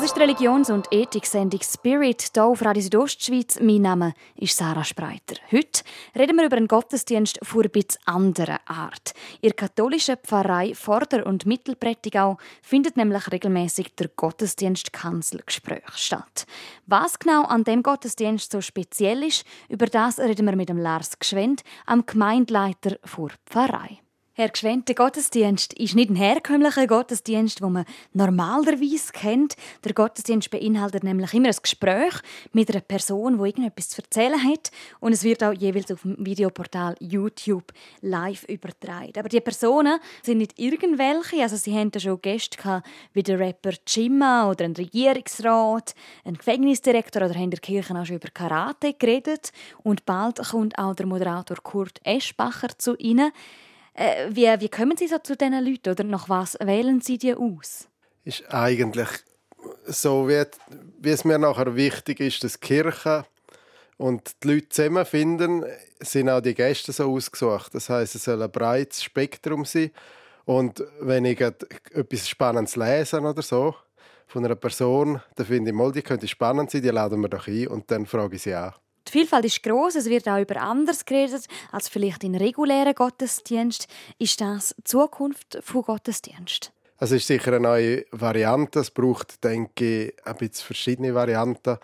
ist die Religions- und Ethik-Sendung «Spirit» hier auf Radio Südostschweiz. Mein Name ist Sarah Spreiter. Heute reden wir über einen Gottesdienst von ein bisschen anderer Art. In der katholischen Pfarrei Vorder- und Mittelprättigau findet nämlich regelmäßig der Gottesdienst Kanzelgespräch statt. Was genau an dem Gottesdienst so speziell ist, über das reden wir mit dem Lars Gschwend, am Gemeindeleiter der Pfarrei. Herr Gschwend, der Gottesdienst ist nicht ein herkömmlicher Gottesdienst, den man normalerweise kennt. Der Gottesdienst beinhaltet nämlich immer ein Gespräch mit einer Person, die irgendetwas zu erzählen hat. Und es wird auch jeweils auf dem Videoportal YouTube live übertragen. Aber die Personen sind nicht irgendwelche. Also sie hatten schon Gäste gehabt, wie der Rapper Chima oder ein Regierungsrat, ein Gefängnisdirektor oder haben in der Kirche auch schon über Karate geredet. Und bald kommt auch der Moderator Kurt Eschbacher zu Ihnen. Wie kommen Sie so zu diesen Leuten oder nach was wählen Sie die aus? Ist eigentlich so, wie es mir nachher wichtig ist, dass die Kirche und die Leute zusammenfinden, sind auch die Gäste so ausgesucht. Das heisst, es soll ein breites Spektrum sein. Und wenn ich etwas Spannendes lese oder so von einer Person, dann finde ich, die könnte spannend sein, die laden wir doch ein und dann frage ich sie an. Die Vielfalt ist gross, es wird auch über anderes geredet als vielleicht in regulären Gottesdienst. Ist das die Zukunft von Gottesdienst? Es ist sicher eine neue Variante. Es braucht, denke ich, ein bisschen verschiedene Varianten.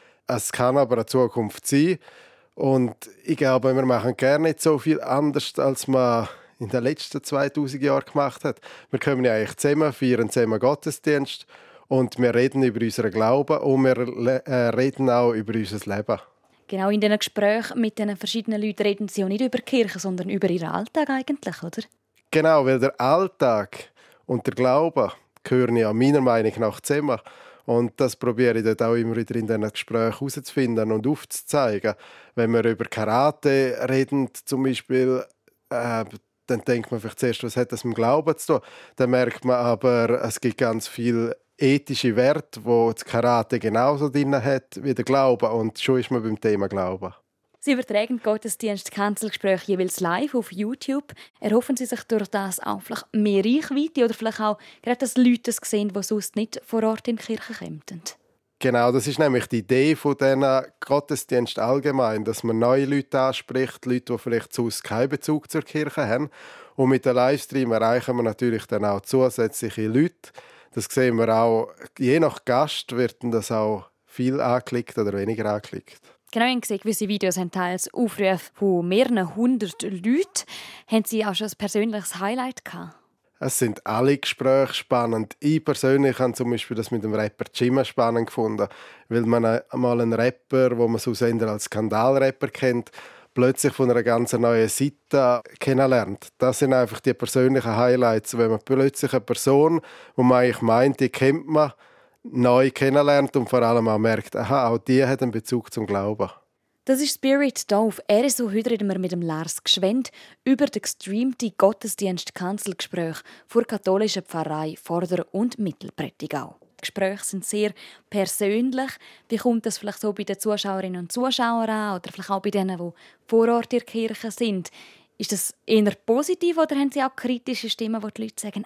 Es kann aber eine Zukunft sein. Und ich glaube, wir machen gerne nicht so viel anders, als man in den letzten 2000 Jahren gemacht hat. Wir kommen ja eigentlich zusammen, feiern zusammen Gottesdienst und wir reden über unseren Glauben und wir reden auch über unser Leben. Genau, in diesen Gesprächen mit den verschiedenen Leuten reden Sie auch nicht über die Kirche, sondern über Ihren Alltag eigentlich, oder? Genau, weil der Alltag und der Glaube gehören ja meiner Meinung nach zusammen. Und das probiere ich dort auch immer wieder in diesen Gesprächen herauszufinden und aufzuzeigen. Wenn wir über Karate reden, zum Beispiel, dann denkt man vielleicht zuerst, was hat das mit dem Glauben zu tun? Dann merkt man aber, es gibt ganz viel ethische Werte, die das Karate genauso drin hat wie der Glaube. Und schon ist man beim Thema Glauben. Sie übertragen Gottesdienst Kanzelgespräch jeweils live auf YouTube. Erhoffen Sie sich durch das auch vielleicht mehr Reichweite oder vielleicht auch gerade, dass Leute das sehen, die sonst nicht vor Ort in die Kirche kommen? Genau, das ist nämlich die Idee von diesen Gottesdiensten allgemein, dass man neue Leute anspricht, Leute, die vielleicht sonst keinen Bezug zur Kirche haben. Und mit dem Livestream erreichen wir natürlich dann auch zusätzliche Leute. Das sehen wir auch, je nach Gast wird das auch viel angeklickt oder weniger angeklickt. Genau, ich habe gesehen, gewisse Videos haben teils Aufrufe von mehreren hundert Leuten. Haben Sie auch schon ein persönliches Highlight gehabt? Es sind alle Gespräche spannend. Ich persönlich habe zum Beispiel das mit dem Rapper Chima spannend gefunden, weil man einmal einen Rapper, den man so eher als Skandalrapper kennt, plötzlich von einer ganz neuen Seite kennenlernt. Das sind einfach die persönlichen Highlights, wenn man plötzlich eine Person, die man eigentlich meint, die kennt man, neu kennenlernt und vor allem auch merkt, aha, auch die hat einen Bezug zum Glauben. Das ist Spirit hier auf RSO. Heute reden wir mit dem Lars Gschwend über den gestreamten Gottesdienst Kanzelgespräch vor katholischen Pfarrei Vorder- und Mittelprättigau. Die Gespräche sind sehr persönlich. Wie kommt das vielleicht so bei den Zuschauerinnen und Zuschauern an oder vielleicht auch bei denen, die vor Ort in der Kirche sind? Ist das eher positiv oder haben Sie auch kritische Stimmen, wo die Leute sagen,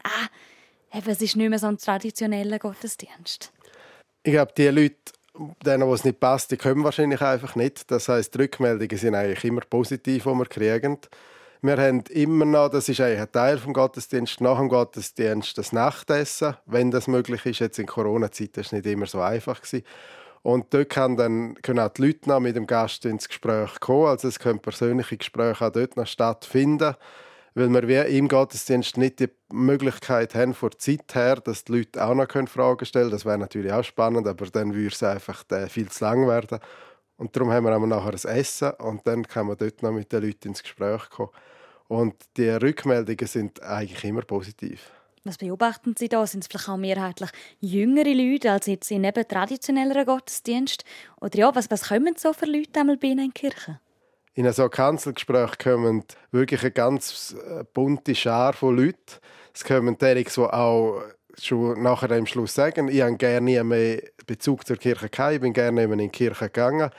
es ist nicht mehr so ein traditioneller Gottesdienst? Ich glaube, die Leute, denen, wo es nicht passt, die kommen wahrscheinlich einfach nicht. Das heisst, die Rückmeldungen sind eigentlich immer positiv, die wir kriegen. Wir haben immer noch, das ist eigentlich ein Teil des Gottesdienstes, nach dem Gottesdienst das Nachtessen, wenn das möglich ist. Jetzt in Corona-Zeit war es nicht immer so einfach. Und dort können auch die Leute noch mit dem Gast ins Gespräch kommen. Also es können persönliche Gespräche auch dort noch stattfinden, weil wir wie im Gottesdienst nicht die Möglichkeit haben, von der Zeit her, dass die Leute auch noch Fragen stellen können. Das wäre natürlich auch spannend, aber dann würde es einfach viel zu lang werden. Und darum haben wir nachher ein Essen und dann kann man dort noch mit den Leuten ins Gespräch kommen. Und die Rückmeldungen sind eigentlich immer positiv. Was beobachten Sie da? Sind es vielleicht auch mehrheitlich jüngere Leute als jetzt in eben traditionelleren Gottesdienst? Oder ja, was kommen so für Leute einmal bei Ihnen in die Kirche? In so Kanzelgespräch kommen wirklich eine ganz bunte Schar von Leuten. Es kommen diejenigen, die auch schon nachher am Schluss sagen, ich habe gerne nie mehr Bezug zur Kirche gehabt, ich bin gerne in die Kirche gegangen.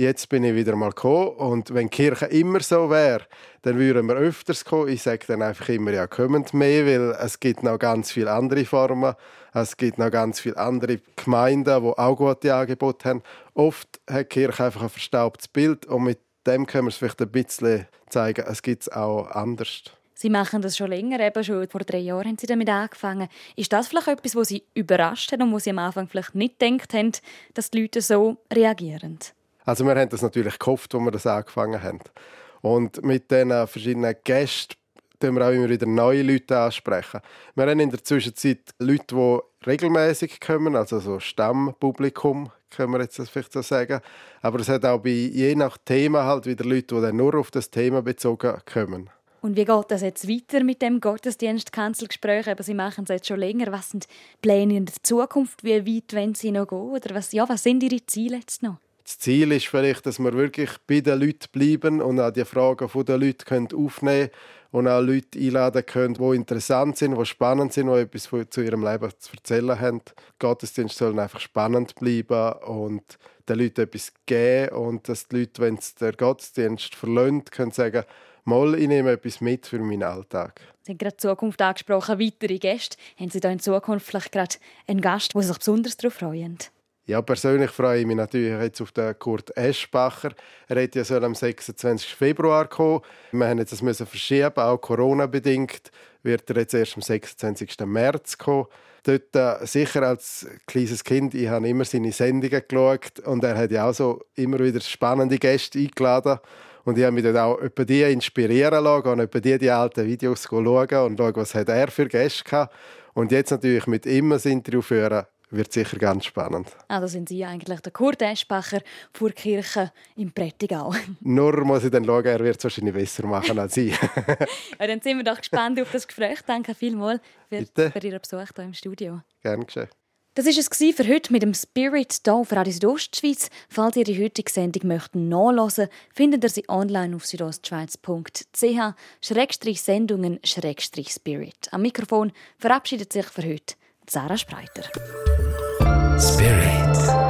Jetzt bin ich wieder mal gekommen. Und wenn die Kirche immer so wäre, dann würden wir öfters kommen. Ich sage dann einfach immer, ja, kommt mehr, weil es gibt noch ganz viele andere Formen. Es gibt noch ganz viele andere Gemeinden, die auch gute Angebote haben. Oft hat die Kirche einfach ein verstaubtes Bild und mit dem können wir es vielleicht ein bisschen zeigen, es gibt es auch anders. Sie machen das schon länger, eben schon vor 3 Jahren haben Sie damit angefangen. Ist das vielleicht etwas, was Sie überrascht hat und wo Sie am Anfang vielleicht nicht gedacht haben, dass die Leute so reagieren? Also wir haben das natürlich gehofft, als wir das angefangen haben. Und mit diesen verschiedenen Gästen ansprechen wir auch immer wieder neue Leute ansprechen. Wir haben in der Zwischenzeit Leute, die regelmäßig kommen, also so Stammpublikum, können wir jetzt vielleicht so sagen. Aber es hat auch je nach Thema halt wieder Leute, die dann nur auf das Thema bezogen kommen. Und wie geht das jetzt weiter mit dem Gottesdienst-Kanzelgespräch? Sie machen es jetzt schon länger. Was sind die Pläne in der Zukunft? Wie weit wollen Sie noch gehen? Oder was sind Ihre Ziele jetzt noch? Das Ziel ist vielleicht, dass wir wirklich bei den Leuten bleiben und auch die Fragen der Leute aufnehmen können und auch Leute einladen können, die interessant sind, die spannend sind, die etwas zu ihrem Leben zu erzählen haben. Die Gottesdienste sollen einfach spannend bleiben und den Leuten etwas geben und dass die Leute, wenn sie den Gottesdienst verlassen, können sagen, mal, ich nehme etwas mit für meinen Alltag. Sie haben gerade die Zukunft angesprochen, weitere Gäste. Haben Sie da in Zukunft vielleicht gerade einen Gast, der sich besonders darauf freut? Ja, persönlich freue ich mich natürlich jetzt auf den Kurt Eschbacher. Er hätte ja am 26. Februar kommen. Wir haben jetzt das verschieben, auch Corona-bedingt. Wird er jetzt erst am 26. März kommen. Dort sicher als kleines Kind, ich habe immer seine Sendungen geschaut und er hat ja auch so immer wieder spannende Gäste eingeladen. Und ich habe mich dort auch etwa die inspirieren lassen und etwa die alten Videos schauen und schauen, was hat er für Gäste hatte. Und jetzt natürlich mit ihm ein Interview führen, wird sicher ganz spannend. Also sind Sie eigentlich der Kurt Eschbacher vor der Kirche im Prättigau. Nur muss ich dann schauen, er wird es wahrscheinlich besser machen als ich. Ja, dann sind wir doch gespannt auf das Gespräch. Danke vielmals für Ihren Besuch hier im Studio. Gerne geschehen. Das war es für heute mit dem Spirit hier auf Radio Südostschweiz. Falls ihr die heutige Sendung nachhören möchtet, findet ihr sie online auf südostschweiz.ch/sendungen/spirit. Am Mikrofon verabschiedet sich für heute Sarah Spreiter. Spirit.